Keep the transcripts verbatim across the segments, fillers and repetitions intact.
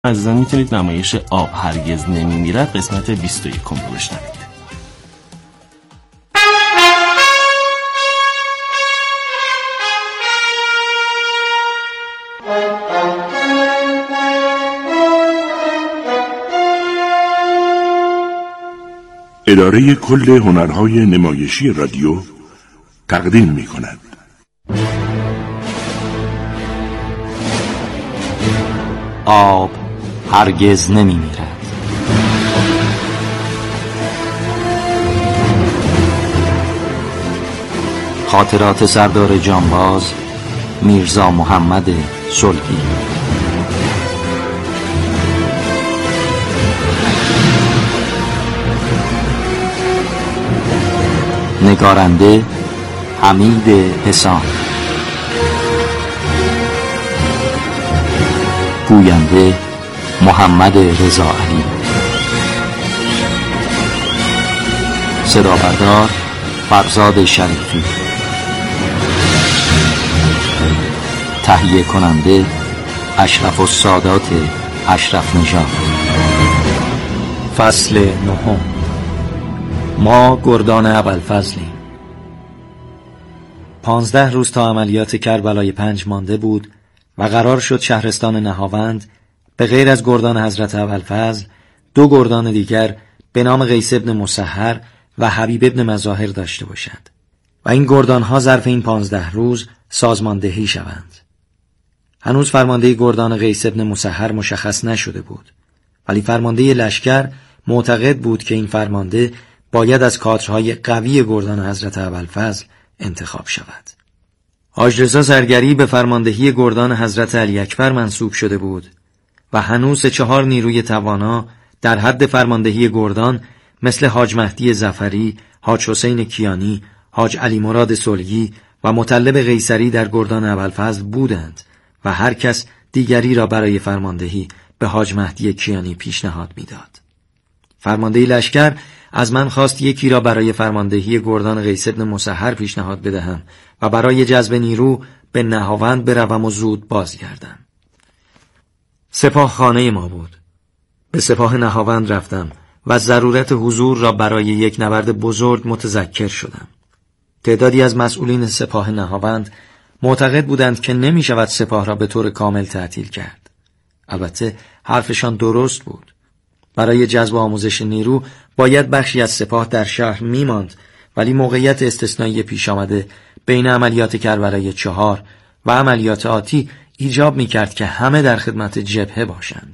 عزیزان میتونید نمایش آب هرگز نمیمیرد قسمت بیست و یک رو بشنوید. اداره کل هنرهای نمایشی رادیو تقدیم می کند. آب هرگز نمی میرد. خاطرات سردار جانباز میرزا محمد صلحی. نگارنده حمید حسان. گوینده محمد رضا علی. صدا بردار فرزاد شریفی. تهیه کننده اشرف السادات اشرف نژاد. فصل نهم. ما گردان ابوالفضلیم. پانزده روز تا عملیات کربلای پنج مانده بود و قرار شد شهرستان نهاوند به غیر از گردان حضرت ابوالفضل دو گردان دیگر به نام قیس ابن مسحر و حبیب ابن مظاهر داشته باشد و این گردانها ظرف این پانزده روز سازماندهی شوند. هنوز فرمانده گردان قیس ابن مسحر مشخص نشده بود، ولی فرمانده لشکر معتقد بود که این فرمانده باید از کادرهای قوی گردان حضرت ابوالفضل انتخاب شود. حاج رضا زرگری به فرماندهی گردان حضرت علی اکبر منصوب شده بود و هنوز چهار نیروی توانا در حد فرماندهی گردان مثل حاج مهدی ظفری، حاج حسین کیانی، حاج علی مراد صلحی و مطلب قیصری در گردان ابوالفضل بودند و هر کس دیگری را برای فرماندهی به حاج مهدی کیانی پیشنهاد میداد. فرمانده لشکر از من خواست یکی را برای فرماندهی گردان قیس ابن مسحر پیشنهاد بدهم و برای جذب نیرو به نهاوند بروم و زود بازگردم. سپاه خانه ما بود. به سپاه نهاوند رفتم و ضرورت حضور را برای یک نبرد بزرگ متذکر شدم. تعدادی از مسئولین سپاه نهاوند معتقد بودند که نمی شود سپاه را به طور کامل تعطیل کرد. البته حرفشان درست بود. برای جذب آموزش نیرو باید بخشی از سپاه در شهر می ماند، ولی موقعیت استثنایی پیش آمده بین عملیات کربلای چهار و عملیات آتی ایجاب می کرد که همه در خدمت جبهه باشند.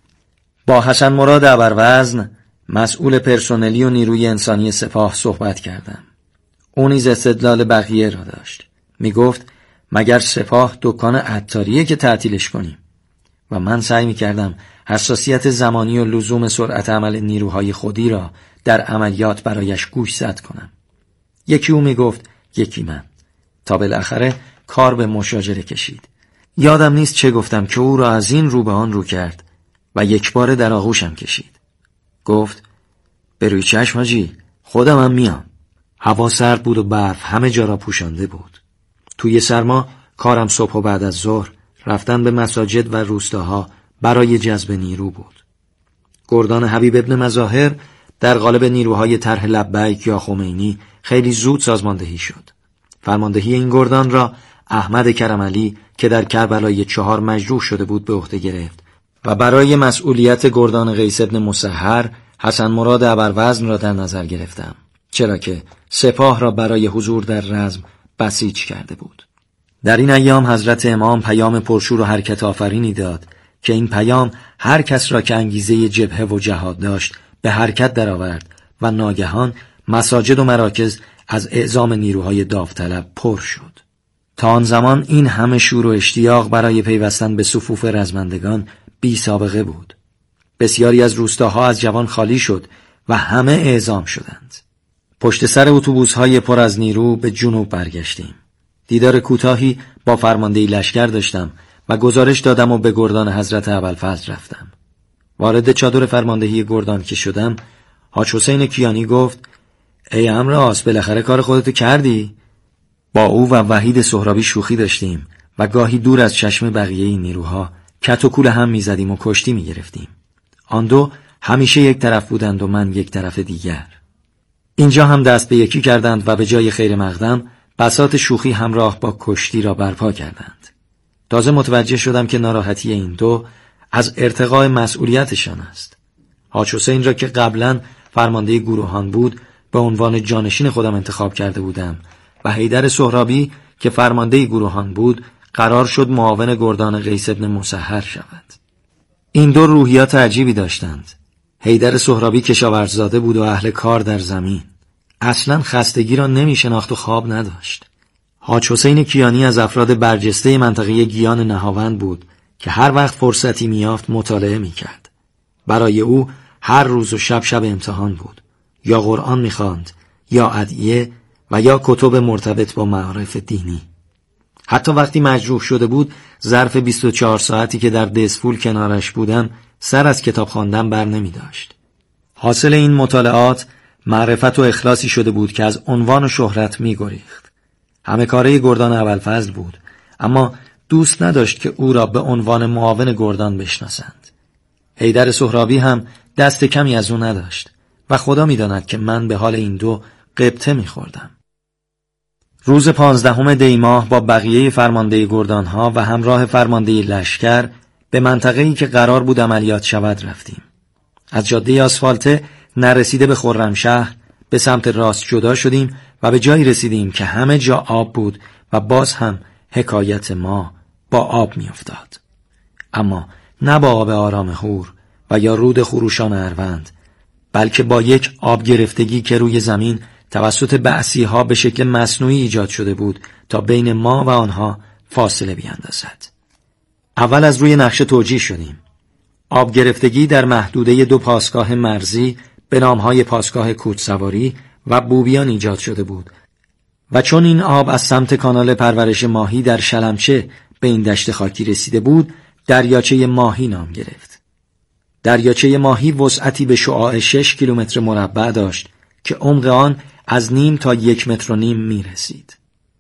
با حسن مراد ابروزن مسئول پرسنلی و نیروی انسانی سپاه صحبت کردم. او نیز استدلال بقیه را داشت. می گفت مگر سپاه دکان عطاریه که تعطیلش کنیم؟ و من سعی می کردم حساسیت زمانی و لزوم سرعت عمل نیروهای خودی را در عملیات برایش گوشزد کنم. یکی او می گفت، یکی من، تا بالاخره کار به مشاجره کشید. یادم نیست چه گفتم که او را از این رو به آن رو کرد و یک بار در آغوشم کشید. گفت بروی چشم حاجی، خودم هم میام. هوا سرد بود و برف همه جا را پوشانده بود. توی سرما کارم صبح و بعد از ظهر رفتن به مساجد و روستاها برای جذب نیرو بود. گردان حبیب ابن مظاهر در قالب نیروهای طرح لبیک یا خمینی خیلی زود سازماندهی شد. فرماندهی این گردان را احمد کرمعلی که در کربلای چهار مجروح شده بود به عهده گرفت و برای مسئولیت گردان قیس ابن مسحر حسن مراد ابروزن را در نظر گرفتم، چرا که سپاه را برای حضور در رزم بسیج کرده بود. در این ایام حضرت امام پیام پرشور و حرکت آفرینی داد که این پیام هر کس را که انگیزه جبهه و جهاد داشت به حرکت درآورد و ناگهان مساجد و مراکز از اعزام نیروهای داوطلب پر شد. تا آن زمان این همه شور و اشتیاق برای پیوستن به صفوف رزمندگان بی سابقه بود. بسیاری از روستاها از جوان خالی شد و همه اعزام شدند. پشت سر اتوبوس‌های پر از نیرو به جنوب برگشتیم. دیدار کوتاهی با فرمانده لشکر داشتم و گزارش دادم و به گردان حضرت ابوالفضل رفتم. وارد چادر فرماندهی گردان که شدم، حاج حسین کیانی گفت ای عمراس، بالاخره کار خودتو کردی؟ با او و وحید سهرابی شوخی داشتیم و گاهی دور از چشم بقیه این نیروها کت و کول هم میزدیم و کشتی میگرفتیم. آن دو همیشه یک طرف بودند و من یک طرف دیگر. اینجا هم دست به یکی کردند و به جای خیر مقدم بساط شوخی همراه با کشتی را برپا کردند. تازه متوجه شدم که ناراحتی این دو از ارتقاء مسئولیتشان است. حاج حسین را که قبلا فرمانده گروهان بود به عنوان جانشین خودم انتخاب کرده بودم و حیدر سهرابی که فرمانده گروهان بود قرار شد معاون گردان قیس ابن مسحر شود. این دو روحیات عجیبی داشتند. حیدر سهرابی کشاورززاده بود و اهل کار در زمین. اصلا خستگی را نمی شناخت و خواب نداشت. حاج حسین کیانی از افراد برجسته منطقه گیان نهاوند بود که هر وقت فرصتی میافت مطالعه میکرد. برای او هر روز و شب شب امتحان بود. یا قرآن میخواند، یا ادعیه و یا کتب مرتبط با معارف دینی. حتی وقتی مجروح شده بود ظرف بیست و چهار ساعتی که در دسفول کنارش بودم سر از کتاب خواندن بر نمی داشت. حاصل این مطالعات معرفت و اخلاصی شده بود که از عنوان و شهرت می گریخت. همه کاره گردان ابوالفضل بود، اما دوست نداشت که او را به عنوان معاون گردان بشناسند. حیدر سهرابی هم دست کمی از او نداشت و خدا می داند که من به حال این دو غبطه می خوردم. روز پانزدهم دی ماه با بقیه فرمانده گردانها و همراه فرمانده لشکر به منطقه‌ای که قرار بود عملیات شود رفتیم. از جاده آسفالته نرسیده به خرمشهر به سمت راست جدا شدیم و به جایی رسیدیم که همه جا آب بود و باز هم حکایت ما با آب می افتاد. اما نه با آب آرام هور و یا رود خروشان اروند، بلکه با یک آب گرفتگی که روی زمین توسط بعثی ها به شکل مصنوعی ایجاد شده بود تا بین ما و آنها فاصله بیاندازد. اول از روی نقشه توجیه شدیم. آب گرفتگی در محدوده دو پاسگاه مرزی به نامهای پاسگاه کوچسواری و بوبیان ایجاد شده بود و چون این آب از سمت کانال پرورش ماهی در شلمچه به این دشت خاکی رسیده بود، دریاچه ماهی نام گرفت. دریاچه ماهی وسعتی به شعاع شش کیلومتر مربع داشت که عمق آن از نیم تا یک متر و نیم می رسید.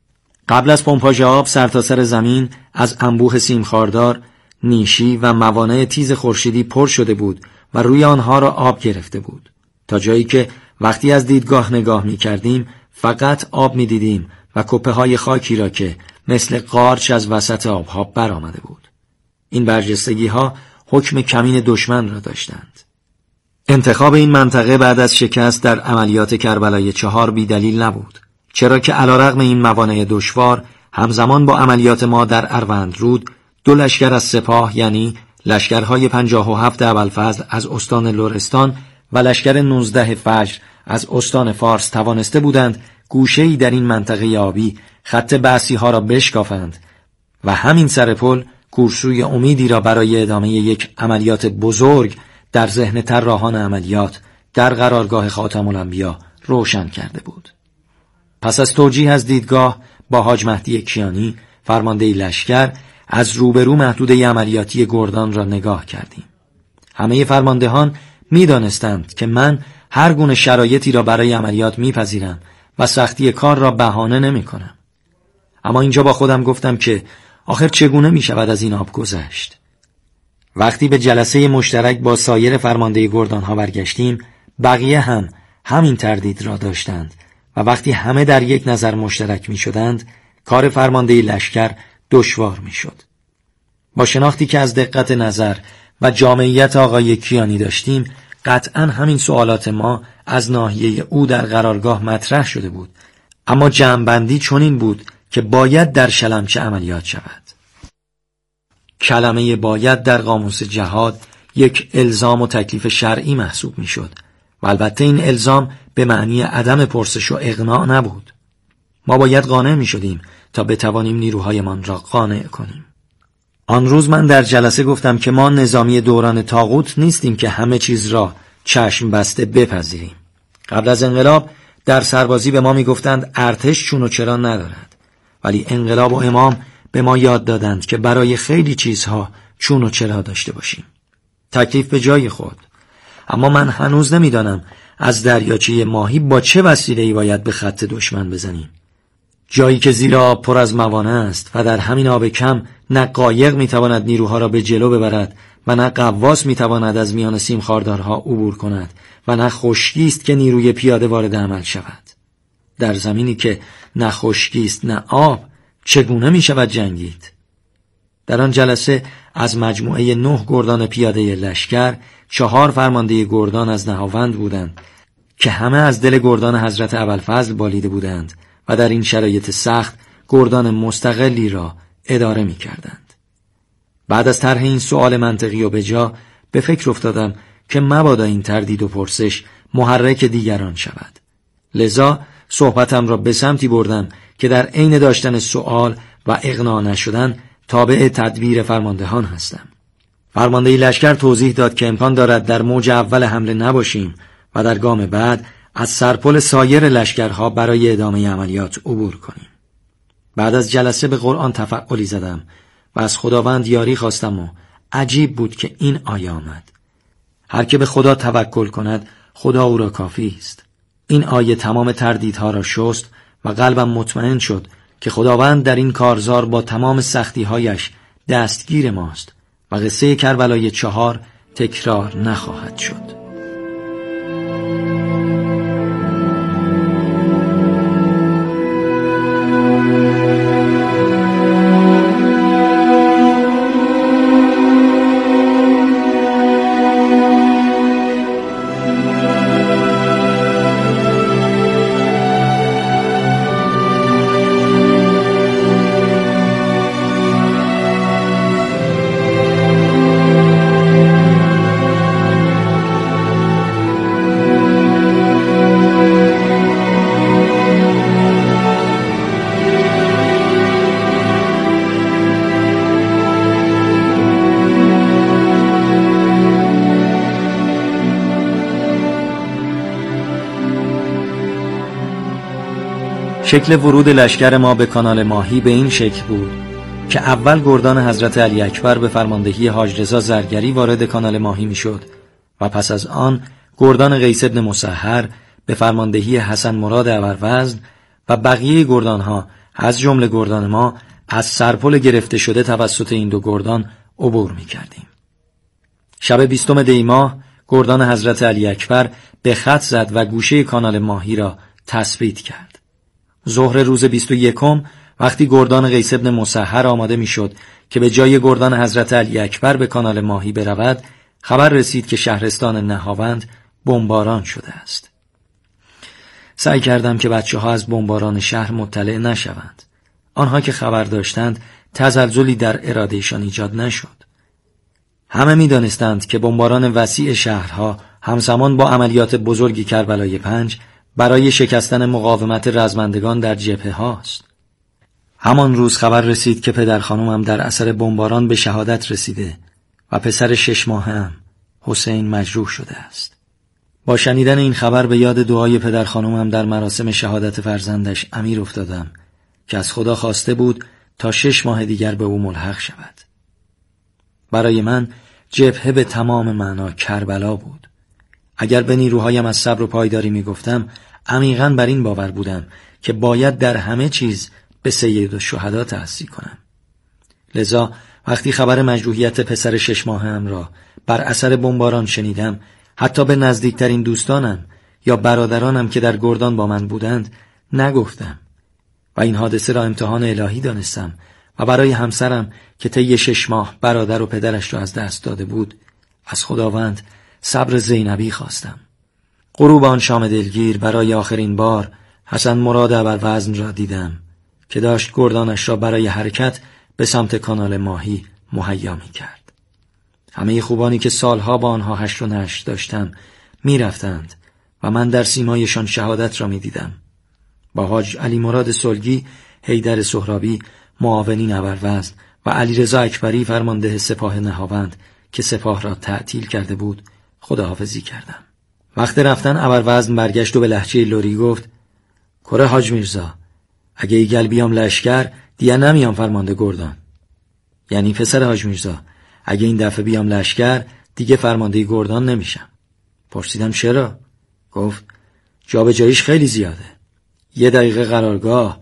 قبل از پمپاژ آب سرتاسر زمین از انبوه سیمخاردار، نیشی و موانع تیز خورشیدی پر شده بود و روی آنها را آب گرفته بود، تا جایی که وقتی از دیدگاه نگاه می کردیم فقط آب می دیدیم و کپه های خاکی را که مثل قارچ از وسط آبها برآمده بود. این برجستگی ها حکم کمین دشمن را داشتند. انتخاب این منطقه بعد از شکست در عملیات کربلای چهار بی دلیل نبود، چرا که علیرغم این موانع دشوار همزمان با عملیات ما در اروندرود دو لشکر از سپاه، یعنی لشکرهای پنجاه و هفت ابوالفضل از استان لرستان و لشکر نوزده فجر از استان فارس توانسته بودند گوشه‌ای در این منطقه آبی خط بعثی ها را بشکافند و همین سر پل کورسوی امیدی را برای ادامه یک عملیات بزرگ در ذهن طراحان عملیات در قرارگاه خاتم الانبیا روشن کرده بود. پس از توجیه از دیدگاه با حاج مهدی کیانی فرمانده لشکر از روبرو محدوده عملیاتی گردان را نگاه کردیم. همه فرماندهان می دانستند که من هر گونه شرایطی را برای عملیات می پذیرم و سختی کار را بهانه نمی کنم. اما اینجا با خودم گفتم که آخر چگونه می شود از این آب گذشت؟ وقتی به جلسه مشترک با سایر فرمانده گردان ها برگشتیم، بقیه هم همین تردید را داشتند و وقتی همه در یک نظر مشترک می شدند، کار فرمانده لشکر دشوار می شد. با شناختی که از دقت نظر و جامعیت آقای کیانی داشتیم، قطعاً همین سوالات ما از ناحیه او در قرارگاه مطرح شده بود، اما جمع‌بندی چنین بود که باید در شلمچه عملیات شود. کلمه باید در قاموس جهاد یک الزام و تکلیف شرعی محسوب می شد و البته این الزام به معنی عدم پرسش و اقناع نبود. ما باید قانع می شدیم تا بتوانیم نیروهایمان را قانع کنیم. آن روز من در جلسه گفتم که ما نظامی دوران طاغوت نیستیم که همه چیز را چشم بسته بپذیریم. قبل از انقلاب در سربازی به ما می گفتند ارتش چون و چرا ندارد، ولی انقلاب و امام به ما یاد دادند که برای خیلی چیزها چون و چرا داشته باشیم. تکلیف به جای خود. اما من هنوز نمیدانم از دریاچه ماهی با چه وسیله‌ای باید به خط دشمن بزنیم. جایی که زیر آب پر از موانع است و در همین آب کم نه قایق میتواند نیروها را به جلو ببرد و نه غواص میتواند از میان سیم خاردارها عبور کند و نه خشکی است که نیروی پیاده وارد عمل شود. در زمینی که نه خشکی است نه آب چگونه میشود جنگید؟ در آن جلسه از مجموعه نه گردان پیاده لشکر چهار فرمانده گردان از نهاوند بودند که همه از دل گردان حضرت ابوالفضل بالیده بودند و در این شرایط سخت گردان مستقلی را اداره می کردند. بعد از طرح این سؤال منطقی و بجا به فکر افتادم که مبادا این تردید و پرسش محرک دیگران شود. لذا صحبتم را به سمتی بردم که در عین داشتن سؤال و اقناع نشدن تابع تدبیر فرماندهان هستم. فرمانده لشکر توضیح داد که امکان دارد در موج اول حمله نباشیم و در گام بعد از سرپل سایر لشکرها برای ادامه عملیات عبور کنیم. بعد از جلسه به قرآن تفعلی زدم و از خداوند یاری خواستم و عجیب بود که این آیه آمد: هر که به خدا توکل کند خدا او را کافی است. این آیه تمام تردیدها را شست و قلبم مطمئن شد که خداوند در این کارزار با تمام سختی‌هایش دستگیر ماست و قصه کربلای چهار تکرار نخواهد شد. شکل ورود لشکر ما به کانال ماهی به این شکل بود که اول گردان حضرت علی اکبر به فرماندهی حاج رضا زرگری وارد کانال ماهی می شد و پس از آن گردان قیس بن مسحر به فرماندهی حسن مراد ابروزن و بقیه گردانها از جمله گردان ما از سرپل گرفته شده توسط این دو گردان عبور می کردیم. شب بیستم دی ماه گردان حضرت علی اکبر به خط زد و گوشه کانال ماهی را تثبیت کرد. ظهر روز بیست و یکم وقتی گردان قیس بن مسحر آماده می شد که به جای گردان حضرت علی اکبر به کانال ماهی برود، خبر رسید که شهرستان نهاوند بمباران شده است. سعی کردم که بچه ها از بمباران شهر مطلع نشوند. آنها که خبر داشتند تزلزلی در ارادهشان ایجاد نشد. همه می دانستند که بمباران وسیع شهرها همزمان با عملیات بزرگی کربلای پنج برای شکستن مقاومت رزمندگان در جبهه هاست. همان روز خبر رسید که پدر خانومم در اثر بمباران به شهادت رسیده و پسر شش ماهه‌ام حسین مجروح شده است. با شنیدن این خبر به یاد دعای پدر خانومم در مراسم شهادت فرزندش امیر افتادم که از خدا خواسته بود تا شش ماه دیگر به او ملحق شود. برای من جبهه به تمام معنا کربلا بود. اگر به نیروهایم از صبر و پایداری می گفتم، عمیقاً بر این باور بودم که باید در همه چیز به سید الشهدا تأسی کنم. لذا وقتی خبر مجروحیت پسر شش ماهه‌ام را بر اثر بمباران شنیدم، حتی به نزدیکترین دوستانم یا برادرانم که در گردان با من بودند نگفتم و این حادثه را امتحان الهی دانستم و برای همسرم که طی شش ماه برادر و پدرش را از دست داده بود از خداوند صبر زینبی خواستم. غروب آن شام دلگیر برای آخرین بار حسن مراد ابروزن را دیدم که داشت گردانش را برای حرکت به سمت کانال ماهی مهیا می کرد. همه خوبانی که سالها با آنها هشت و نشت داشتم می رفتند و من در سیمایشان شهادت را می دیدم. با حاج علی مراد سلگی، حیدر سهرابی، معاونین ابروزن و علی رضا اکبری فرمانده سپاه نهاوند که سپاه را تعطیل کرده بود خداحافظی کردم. وقت رفتن ابروزن برگشت و به لهجه لری گفت: کره حاج میرزا، اگه ایگل بیام لشکر دیگه نمیام فرمانده گردان. یعنی پسر حاج میرزا، اگه این دفعه بیام لشکر دیگه فرمانده گردان نمیشم. پرسیدم چرا؟ گفت جا به جایش خیلی زیاده. یه دقیقه قرارگاه،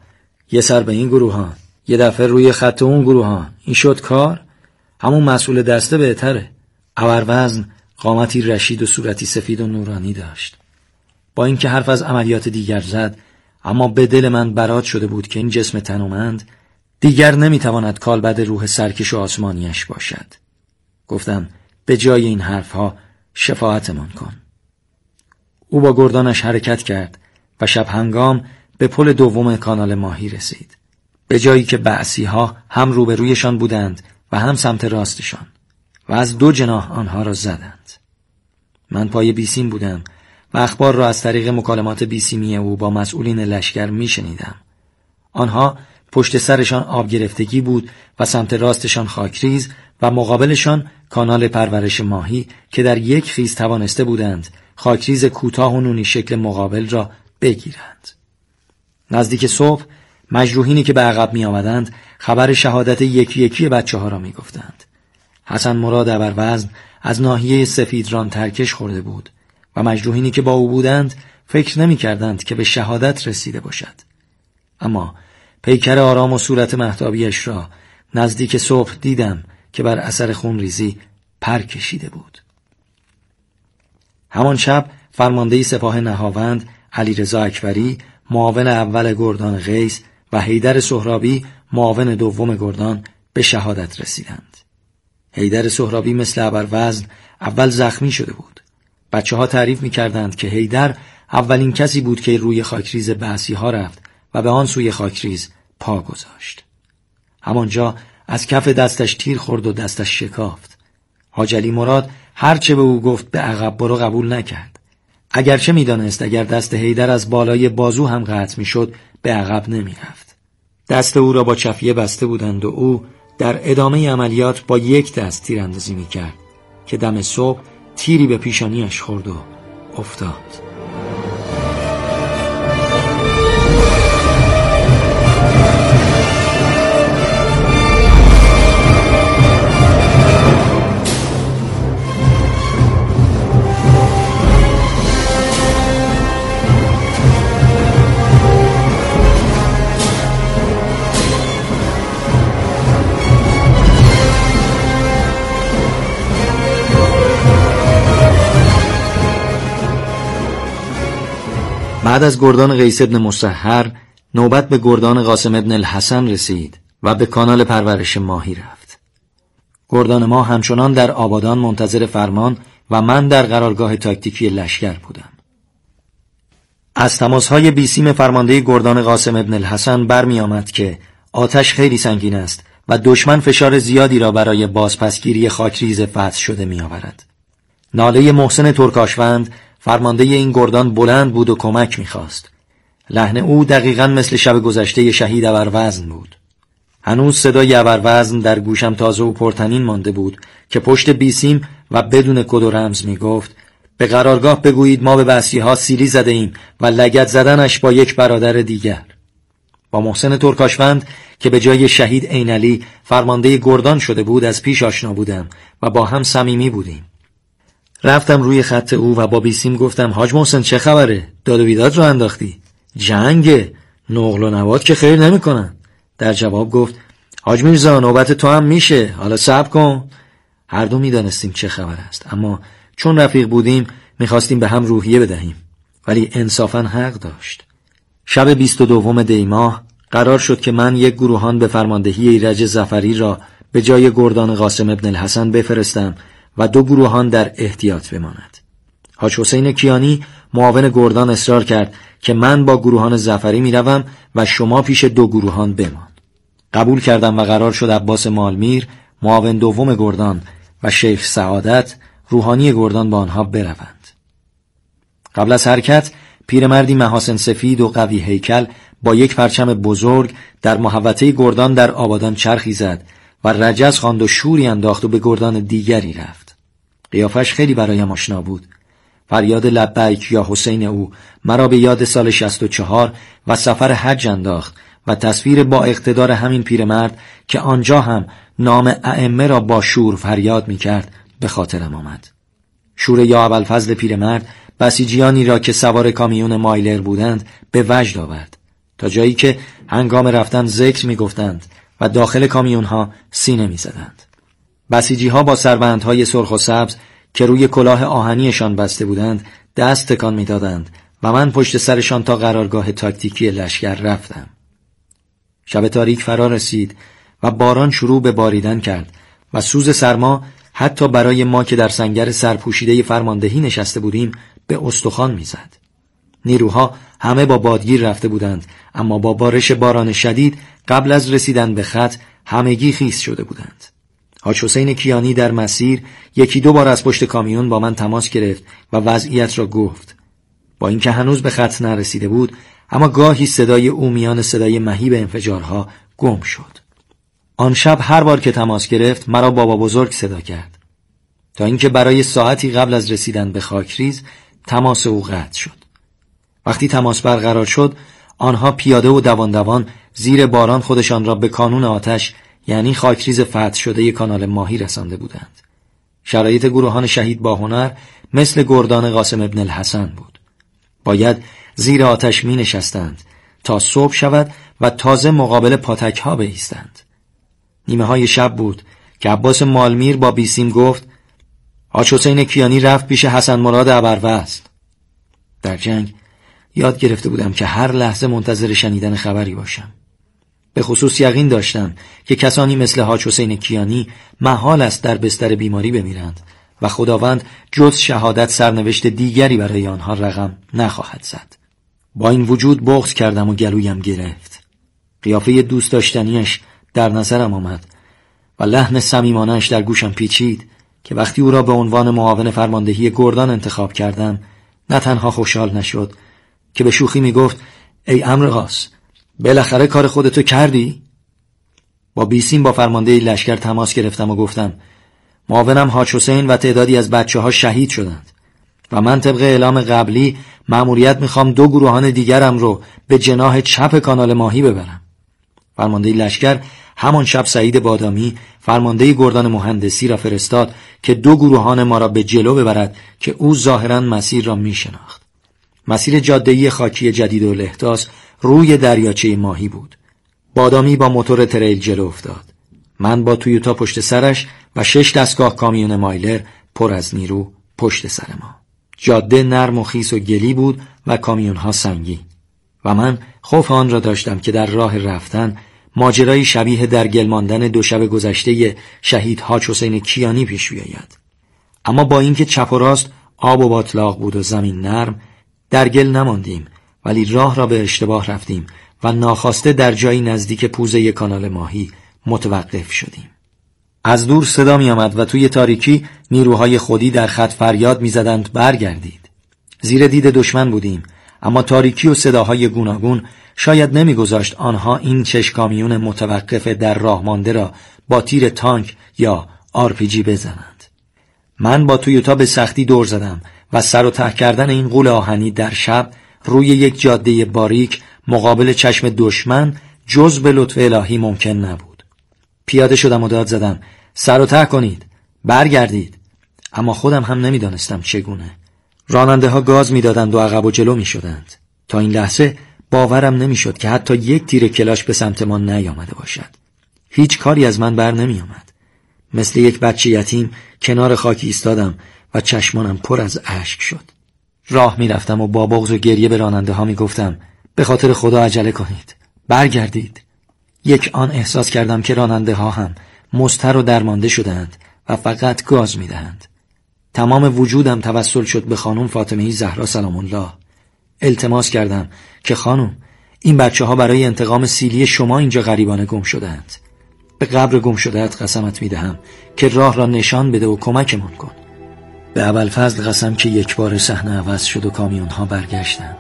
یه سر به این گروهان، یه دفعه روی خط اون گروهان، این شد کار؟ همون مسئول دسته بهتره. ابروزن قامتی رشید و صورتی سفید و نورانی داشت. با اینکه حرف از عملیات دیگر زد، اما به دل من برات شده بود که این جسم تنومند دیگر نمیتواند کالبد روح سرکش و آسمانیش باشد. گفتم به جای این حرفها شفاعتمان کن. او با گردانش حرکت کرد و شب هنگام به پل دوم کانال ماهی رسید. به جایی که بعثی ها هم روبرویشان بودند و هم سمت راستشان و از دو جناح آنها را زدند. من پای بیسیم بودم و اخبار را از طریق مکالمات بیسیمی او با مسئولین لشکر می شنیدم. آنها پشت سرشان آب گرفتگی بود و سمت راستشان خاکریز و مقابلشان کانال پرورش ماهی که در یک خیز توانسته بودند خاکریز کوتاه و نونی شکل مقابل را بگیرند. نزدیک صبح مجروحینی که به عقب می آمدند خبر شهادت یکی یکی بچه ها را می گفتند. حسن مراد ابروزن از ناحیه سفیدران ترکش خورده بود و مجروحینی که با او بودند فکر نمی کردند که به شهادت رسیده باشد. اما پیکر آرام و صورت مهتابیش را نزدیک صبح دیدم که بر اثر خون ریزی پر کشیده بود. همان شب فرمانده سپاه نهاوند علیرضا اکبری، معاون اول گردان قیس و حیدر سهرابی، معاون دوم گردان به شهادت رسیدند. حیدر سهرابی مثل ابروزن اول زخمی شده بود. بچه ها تعریف می کردند که حیدر اولین کسی بود که روی خاکریز بعثی ها رفت و به آن سوی خاکریز پا گذاشت. همانجا از کف دستش تیر خورد و دستش شکافت. حاج علی مراد هرچه به او گفت به عقب برو قبول نکرد. اگرچه می دانست اگر دست حیدر از بالای بازو هم قطع می شد به عقب نمی رفت. دست او را با چفیه بسته بودند و او در ادامه عملیات با یک دست تیر اندازی می کرد که دم صبح تیری به پیشانیش خورد و افتاد. بعد از گردان قیس ابن مسحر نوبت به گردان قاسم ابن الحسن رسید و به کانال پرورش ماهی رفت. گردان ما همچنان در آبادان منتظر فرمان و من در قرارگاه تاکتیکی لشکر بودم. از تماس‌های بیسیم فرمانده گردان قاسم ابن الحسن برمی آمد که آتش خیلی سنگین است و دشمن فشار زیادی را برای بازپسگیری خاکریز فتح شده می آورد. ناله محسن ترکاشوند فرمانده این گردان بلند بود و کمک می‌خواست. لحن او دقیقاً مثل شب گذشته شهید ابروزن بود. هنوز صدای ابروزن در گوشم تازه و پرطنین مانده بود که پشت بیسیم و بدون کد و رمز می‌گفت به قرارگاه بگویید ما به بعثی‌ها سیلی زده ایم و لگد زدنش با یک برادر دیگر. با محسن ترکاشوند که به جای شهید عینعلی فرمانده گردان شده بود از پیش آشنا بودم و با هم صمیمی بودیم. رفتم روی خط او و با بیسیم گفتم حاج محسن چه خبره؟ داد و بیداد رو انداختی؟ جنگه، نقل و نبات که خیر نمی کنن. در جواب گفت حاج میرزا نوبت تو هم میشه، حالا صبر کن. هر دو میدانستیم چه خبر است، اما چون رفیق بودیم میخواستیم به هم روحیه بدهیم، ولی انصافاً حق داشت. شب بیست و دوم دی ماه قرار شد که من یک گروهان به فرماندهی ایرج ظفری را به جای گردان قاسم ابن الحسن بفرستم و دو گروهان در احتیاط بماند. حاج حسین کیانی معاون گردان اصرار کرد که من با گروهان ظفری میروم و شما پیش دو گروهان بمان. قبول کردم و قرار شد عباس مالمیر معاون دوم گردان و شیخ سعادت روحانی گردان با آنها بروند. قبل از حرکت پیرمردی محاسن سفید و قوی هیکل با یک پرچم بزرگ در محوطه گردان در آبادان چرخی زد و رجز خواند و شوری انداخت و به گردان دیگری رفت. قیافش خیلی برایم آشنا بود. فریاد لبیک یا حسین او مرا به یاد سال شصت و چهار و سفر حج انداخت و تصویر با اقتدار همین پیرمرد که آنجا هم نام ائمه را با شور فریاد می کرد به خاطرم آمد. شور یا ابوالفضل پیرمرد بسیجیانی را که سوار کامیون مایلر بودند به وجد آورد. تا جایی که هنگام رفتن ذکر می‌گفتند و داخل کامیون‌ها سینه می‌زدند. بسیجی‌ها با سربندهای سرخ و سبز که روی کلاه آهنیشان بسته بودند دست تکان می‌دادند و من پشت سرشان تا قرارگاه تاکتیکی لشکر رفتم. شب تاریک فرا رسید و باران شروع به باریدن کرد و سوز سرما حتی برای ما که در سنگر سرپوشیده فرماندهی نشسته بودیم به استخوان می‌زد. نیروها همه با بادگیر رفته بودند، اما با بارش باران شدید قبل از رسیدن به خط همگی خیس شده بودند. حاج حسین کیانی در مسیر یکی دو بار از پشت کامیون با من تماس گرفت و وضعیت را گفت. با اینکه هنوز به خط نرسیده بود، اما گاهی صدای او میان صدای مهیب انفجارها گم شد. آن شب هر بار که تماس گرفت مرا بابا بزرگ صدا کرد، تا اینکه برای ساعتی قبل از رسیدن به خاکریز تماس او قطع شد. وقتی تماس برقرار شد، آنها پیاده و دوان دوان زیر باران خودشان را به کانون آتش، یعنی خاکریز فتح شده کانال ماهی رسانده بودند. شرایط گروهان شهید با هنر مثل گردان قاسم ابن الحسن بود. باید زیر آتش می نشستند تا صبح شود و تازه مقابل پاتک ها بایستند. نیمه های شب بود که عباس مالمیر با بیسیم گفت حاج حسین کیانی رفت پیش حسن مراد ابروست. در جنگ یاد گرفته بودم که هر لحظه منتظر شنیدن خبری باشم. به خصوص یقین داشتم که کسانی مثل حاج حسین کیانی محال است در بستر بیماری بمیرند و خداوند جز شهادت سرنوشت دیگری برای آنها رقم نخواهد زد. با این وجود بغض کردم و گلویم گرفت. قیافه دوست داشتنیش در نظرم آمد و لحن صمیمانه‌اش در گوشم پیچید که وقتی او را به عنوان معاون فرماندهی گردان انتخاب کردم، نه تنها خوشحال نشد که به شوخی می گفت ای امرغاص، بالاخره کار خودتو کردی؟ با بیسیم با فرمانده لشکر تماس گرفتم و گفتم معاونم حاج حسین و تعدادی از بچه ها شهید شدند و من طبق اعلام قبلی مأموریت میخوام دو گروهان دیگرم رو به جناح چپ کانال ماهی ببرم. فرمانده لشکر همان شب سعید بادامی فرمانده گردان مهندسی را فرستاد که دو گروهان ما را به جلو ببرد که او ظاهراً مسیر را میشناخت. مسیر جاده‌ای خاکی جدید و الاحداث روی دریاچه ماهی بود. بادامی با موتور تریل جلو افتاد. من با تویوتا پشت سرش و شش دستگاه کامیون مایلر پر از نیرو پشت سر ما. جاده نرم و خیس و گلی بود و کامیون‌ها سنگین و من خوف آن را داشتم که در راه رفتن ماجرای شبیه در گل ماندن دو شب گذشته شهید حاج حسین کیانی پیش بیاید. اما با اینکه چپ و راست آب و باطلاق بود و زمین نرم، در گل نماندیم، ولی راه را به اشتباه رفتیم و ناخواسته در جایی نزدیک پوزه کانال ماهی متوقف شدیم. از دور صدا می آمد و توی تاریکی نیروهای خودی در خط فریاد می زدند برگردید. زیر دید دشمن بودیم، اما تاریکی و صداهای گوناگون شاید نمی گذاشت آنها این چش کامیون متوقف در راه مانده را با تیر تانک یا آر پی جی بزنند. من با تویوتا به سختی دور زدم و سر و ته کردن این غول آهنی در شب روی یک جاده باریک مقابل چشم دشمن جز به لطف الهی ممکن نبود. پیاده شدم و داد زدم سر و ته کنید، برگردید. اما خودم هم نمیدانستم چگونه. راننده ها گاز میدادند و عقب و جلو می شدند. تا این لحظه باورم نمیشد که حتی یک تیر کلاش به سمت ما نیامده باشد. هیچ کاری از من بر نمی آمد. مثل یک بچه یتیم کنار خاکی ایستادم و چشمانم پر از اشک شد. راه می رفتم و با بغض و گریه به راننده ها می گفتم به خاطر خدا عجله کنید، برگردید. یک آن احساس کردم که راننده ها هم مضطر و درمانده شدند و فقط گاز می دهند. تمام وجودم توسل شد به خانم فاطمه زهرا سلام الله. التماس کردم که خانم، این بچه ها برای انتقام سیلی شما اینجا غریبانه گم شدند. به قبر گم شده‌ات قسمت می دهم که راه را نشان بده و کمکمان کن. به ابوالفضل قسم که یک بار صحنه عوض شد و کامیون ها برگشتند.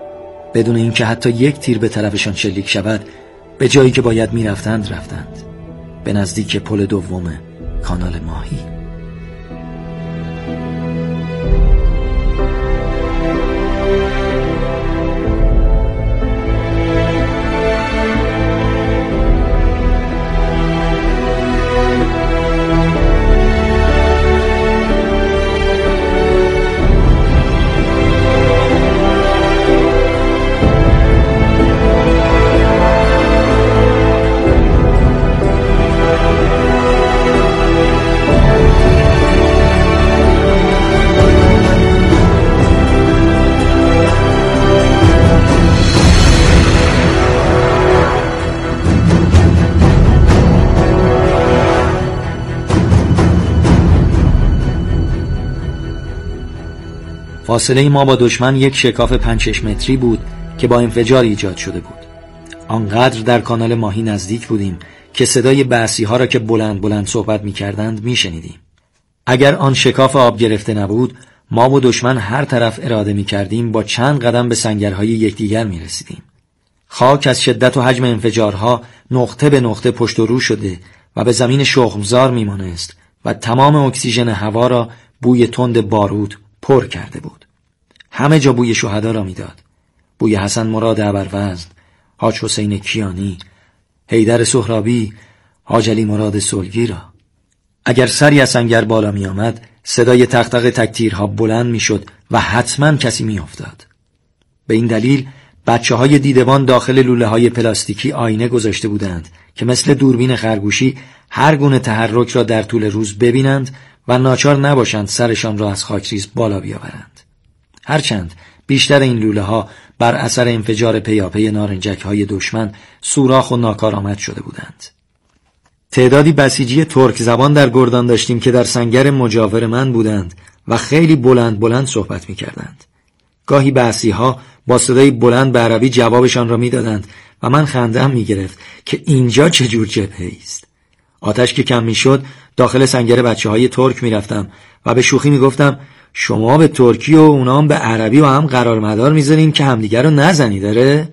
بدون اینکه حتی یک تیر به طرفشان شلیک شود، به جایی که باید می رفتند رفتند. به نزدیک پل دوم کانال ماهی. فاصله ما با دشمن یک شکاف پنج شش متری بود که با انفجار ایجاد شده بود. آنقدر در کانال ماهی نزدیک بودیم که صدای بعثی ها را که بلند بلند صحبت می کردند می شنیدیم. اگر آن شکاف آب گرفته نبود، ما با دشمن هر طرف اراده می کردیم با چند قدم به سنگرهای یکدیگر می رسیدیم. خاک از شدت و حجم انفجارها نقطه به نقطه پشت و رو شده و به زمین شخمزار می مانست و تمام اکسیژن هوا را بوی تند بارود پر کرده بود. همه جا بوی شهدا را می داد. بوی حسن مراد ابروزن، حاج حسین کیانی، حیدر سهرابی، حاج علی مراد سلگی را. اگر سری از سنگر بالا می آمد، صدای تقتق تکتیرها بلند می شد و حتما کسی می افتاد. به این دلیل بچه های دیدبان داخل لوله های پلاستیکی آینه گذاشته بودند که مثل دوربین خرگوشی هر گونه تحرک را در طول روز ببینند و ناچار نباشند سرشان را از خاکریز بالا بیاورند. هرچند بیشتر این لوله ها بر اثر انفجار پیاپی نارنجک های دشمن سوراخ و ناکارآمد شده بودند. تعدادی بسیجی ترک زبان در گردان داشتیم که در سنگر مجاور من بودند و خیلی بلند بلند صحبت می کردند. گاهی بعثی ها با صدای بلند به عربی جوابشان را می دادند و من خنده‌ام می گرفت که اینجا چجور جبهه است. آتش که کم می شد داخل سنگر بچه های ترک می رفتم و به شوخی می گفتم شما به ترکی و اونا هم به عربی و هم قرار مدار می زنین که همدیگر رو نزنی داره؟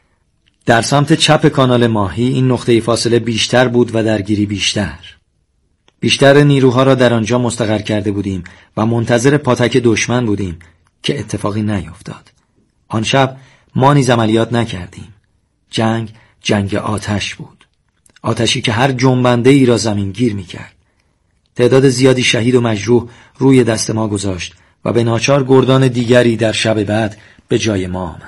در سمت چپ کانال ماهی این نقطه فاصله بیشتر بود و درگیری بیشتر. بیشتر نیروها را در آنجا مستقر کرده بودیم و منتظر پاتک دشمن بودیم که اتفاقی نیفتاد. آن شب ما نیز عملیات نکردیم. جنگ جنگ آتش بود. آتشی که هر جنبنده ای را زمین گیر می کرد. تعداد زیادی شهید و مجروح روی دست ما گذاشت و به ناچار گردان دیگری در شب بعد به جای ما آمد.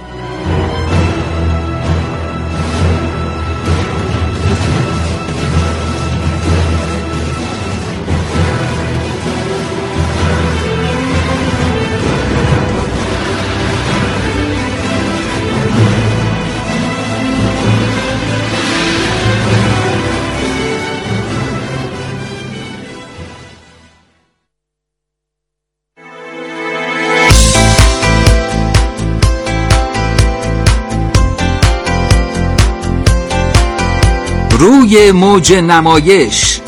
روی موج نمایش.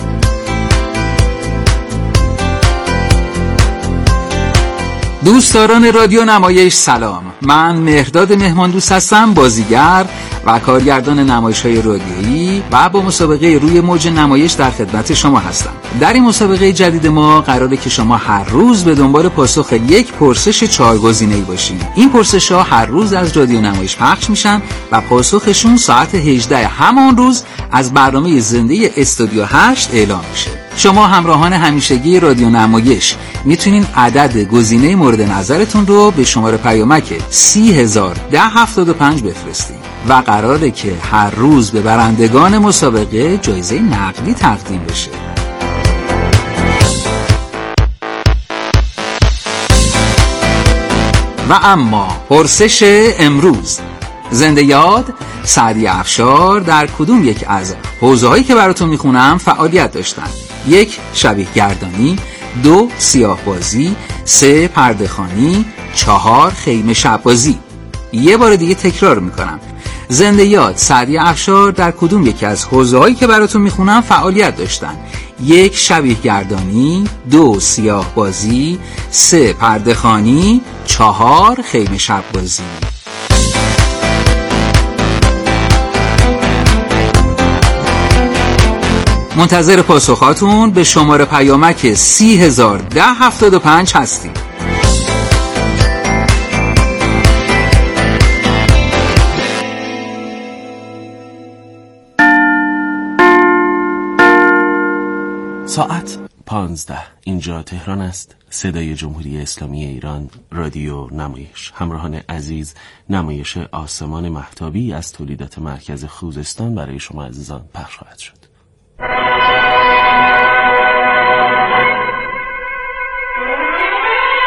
دوستداران رادیو نمایش سلام. من مهرداد مهمان دوست هستم، بازیگر و کارگردان نمایش‌های رادیویی و با مسابقه روی موج نمایش در خدمت شما هستم. در این مسابقه جدید ما قراره که شما هر روز به دنبال پاسخ یک پرسش چهار گزینه‌ای باشین. این پرسش‌ها هر روز از رادیو نمایش پخش میشن و پاسخشون ساعت هجده همان روز از برنامه زنده استودیو هشت اعلام میشه. شما همراهان همیشگی رادیو نمایش میتونین عدد گزینه مورد نظرتون رو به شماره پیامک سی هزار ده هفتاد و پنج بفرستین و قراره که هر روز به برندگان مسابقه جایزه نقدی تقدیم بشه. و اما پرسش امروز: زنده یاد سعدی افشار در کدوم یک از حوزه‌هایی که براتون میخونم فعالیت داشتن؟ یک، شبیه گردانی، دو، سیاه بازی، سه، پرده‌خوانی، چهار، خیمه شب بازی. یه بار دیگه تکرار میکنم: زنده یاد سعدی افشار در کدوم یکی از حوزه‌هایی که براتون میخونم فعالیت داشتن؟ یک، شبیه گردانی، دو، سیاه بازی، سه، پرده‌خوانی، چهار، خیمه شب بازی. منتظر پاسخاتون به شماره پیامک سی هزار ده هفتاد و پنج هستیم. ساعت پانزده. اینجا تهران است. صدای جمهوری اسلامی ایران، رادیو نمایش. همراهان عزیز، نمایش آسمان مهتابی از تولیدات مرکز خوزستان برای شما عزیزان پخش خواهد شد.